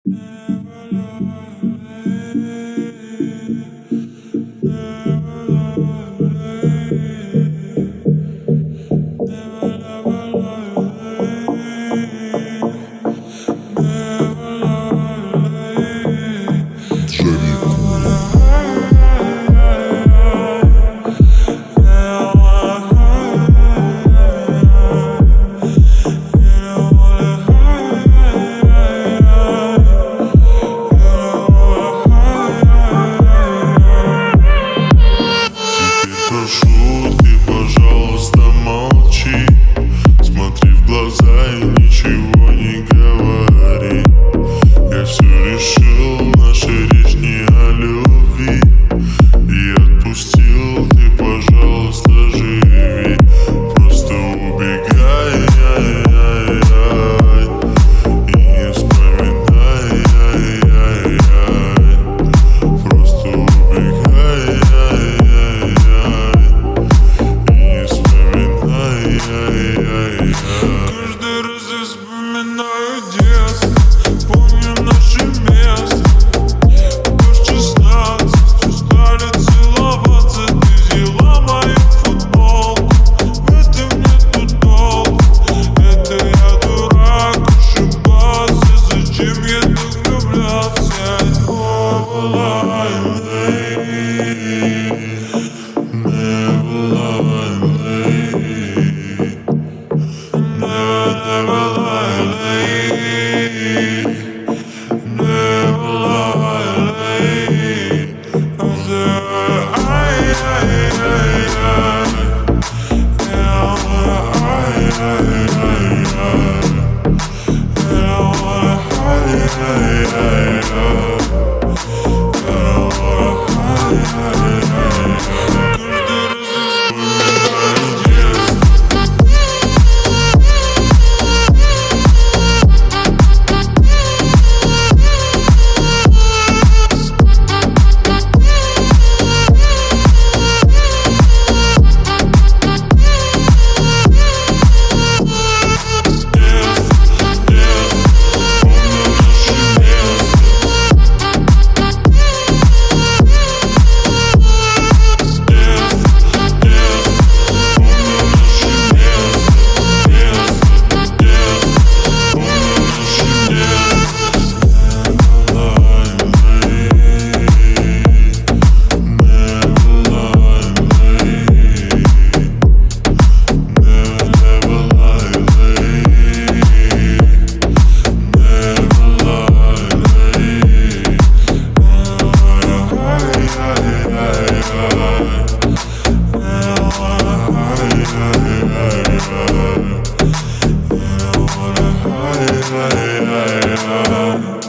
Прошу, ты, пожалуйста, молчи. Смотри в глаза и ничего не говори. Я все решил, наша речь не о любви. И отпустил, ты, пожалуйста, живи. Просто убегай, и не вспоминай, просто убегай, каждый раз я вспоминаю детство, помню наше место. Плюс 16, устали целоваться, ты взяла мою футболку. В этом нету толку, это я дурак, ошибался. Зачем я так влюблялся? I